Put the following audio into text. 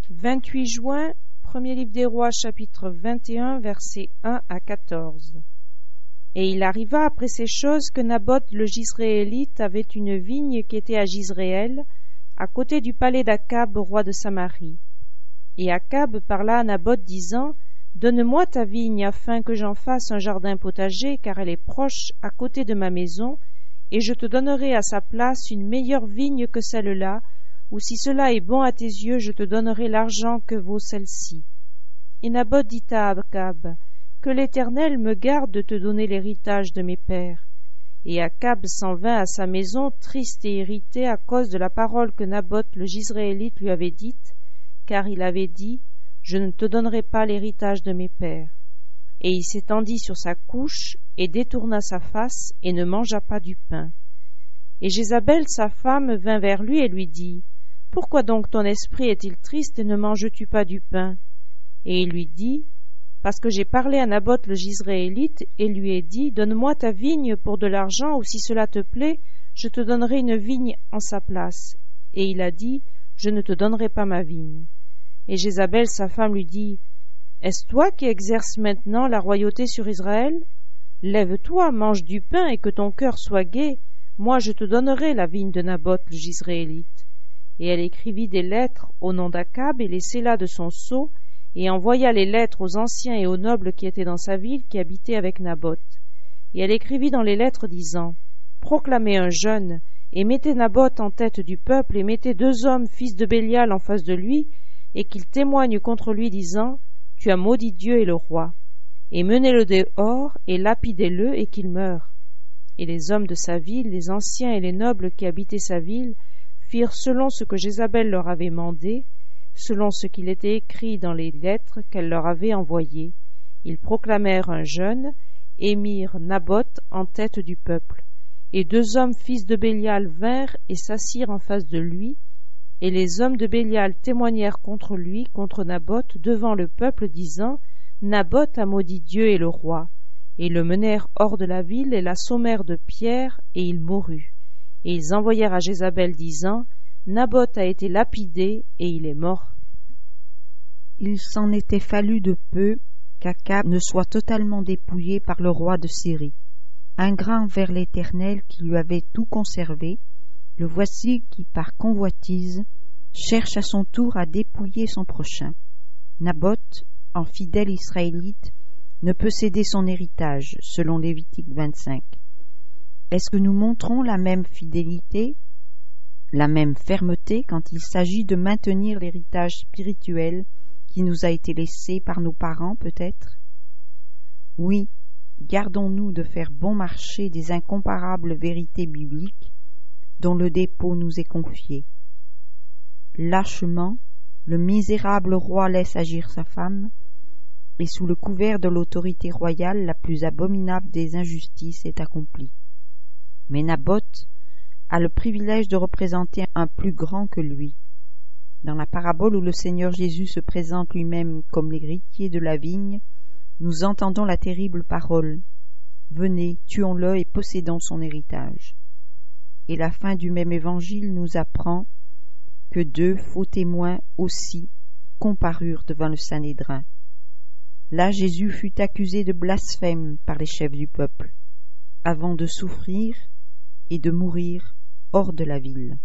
28 juin, premier livre des rois, chapitre 21, versets 1 à 14. Et il arriva après ces choses que Naboth le Jizréélite avait une vigne qui était à Jizréel, à côté du palais d'Akab, roi de Samarie. Et Akab parla à Naboth, disant: Donne-moi ta vigne, afin que j'en fasse un jardin potager, car elle est proche, à côté de ma maison, et je te donnerai à sa place une meilleure vigne que celle-là, ou si cela est bon à tes yeux, je te donnerai l'argent que vaut celle-ci. Et Naboth dit à Akab: Que l'Éternel me garde de te donner l'héritage de mes pères. Et Akab s'en vint à sa maison, triste et irrité à cause de la parole que Naboth le Jizréélite lui avait dite, car il avait dit: Je ne te donnerai pas l'héritage de mes pères. Et il s'étendit sur sa couche, et détourna sa face, et ne mangea pas du pain. Et Jézabel, sa femme, vint vers lui et lui dit: Pourquoi donc ton esprit est-il triste, et ne manges-tu pas du pain? Et il lui dit: Parce que j'ai parlé à Naboth le Jizréélite, et lui ai dit: Donne-moi ta vigne pour de l'argent, ou si cela te plaît, je te donnerai une vigne en sa place. Et il a dit: Je ne te donnerai pas ma vigne. Et Jézabel, sa femme, lui dit: Est-ce toi qui exerces maintenant la royauté sur Israël? Lève-toi, mange du pain, et que ton cœur soit gai. Moi je te donnerai la vigne de Naboth le Jizréélite. Et elle écrivit des lettres au nom d'Akab, et les scella de son sceau, et envoya les lettres aux anciens et aux nobles qui étaient dans sa ville, qui habitaient avec Naboth. Et elle écrivit dans les lettres, disant: Proclamez un jeûne, et mettez Naboth en tête du peuple, et mettez 2 hommes, fils de Bélial, en face de lui, et qu'ils témoignent contre lui, disant: Tu as maudit Dieu et le roi. Et menez-le dehors, et lapidez-le, et qu'il meure. Et les hommes de sa ville, les anciens et les nobles qui habitaient sa ville, firent selon ce que Jézabel leur avait mandé, selon ce qu'il était écrit dans les lettres qu'elle leur avait envoyées. Ils proclamèrent un jeûne, et mirent Naboth en tête du peuple. Et 2 hommes fils de Bélial vinrent et s'assirent en face de lui, et les hommes de Bélial témoignèrent contre lui, contre Naboth, devant le peuple, disant: Naboth a maudit Dieu et le roi. Et le menèrent hors de la ville, et l'assommèrent de pierres, et il mourut. Et ils envoyèrent à Jézabel, disant: Naboth a été lapidé, et il est mort. Il s'en était fallu de peu qu'Akab ne soit totalement dépouillé par le roi de Syrie. Ingrat envers l'Éternel qui lui avait tout conservé, le voici qui, par convoitise, cherche à son tour à dépouiller son prochain. Naboth, en fidèle israélite, ne peut céder son héritage, selon Lévitique 25. Est-ce que nous montrons la même fidélité, la même fermeté quand il s'agit de maintenir l'héritage spirituel qui nous a été laissé par nos parents, peut-être? Oui, gardons-nous de faire bon marché des incomparables vérités bibliques dont le dépôt nous est confié. Lâchement, le misérable roi laisse agir sa femme, et sous le couvert de l'autorité royale, la plus abominable des injustices est accomplie. Mais Naboth a le privilège de représenter un plus grand que lui. Dans la parabole où le Seigneur Jésus se présente lui-même comme l'héritier de la vigne, nous entendons la terrible parole: Venez, tuons-le et possédons son héritage. Et la fin du même évangile nous apprend que 2 faux témoins aussi comparurent devant le Sanhédrin. Là Jésus fut accusé de blasphème par les chefs du peuple, avant de souffrir et de mourir hors de la ville.